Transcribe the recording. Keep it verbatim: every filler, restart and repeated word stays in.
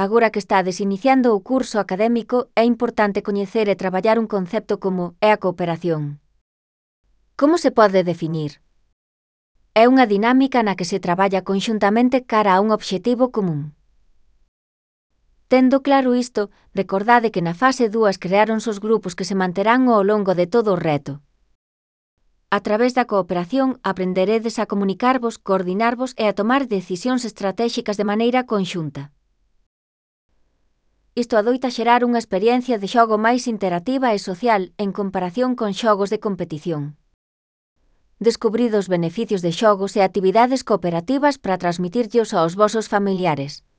Agora que estades iniciando o curso académico, é importante coñecer e traballar un concepto como é a cooperación. Como se pode definir? É unha dinámica na que se traballa conxuntamente cara a un obxectivo común. Tendo claro isto, recordade que na fase dúas creáronse os grupos que se manterán ao longo de todo o reto. A través da cooperación aprenderedes a comunicarvos, coordinarvos e a tomar decisións estratéxicas de maneira conxunta. Isto adoita xerar unha experiencia de xogo máis interactiva e social en comparación con xogos de competición. Descubrid os beneficios de xogos e actividades cooperativas para transmitirllos aos vosos familiares.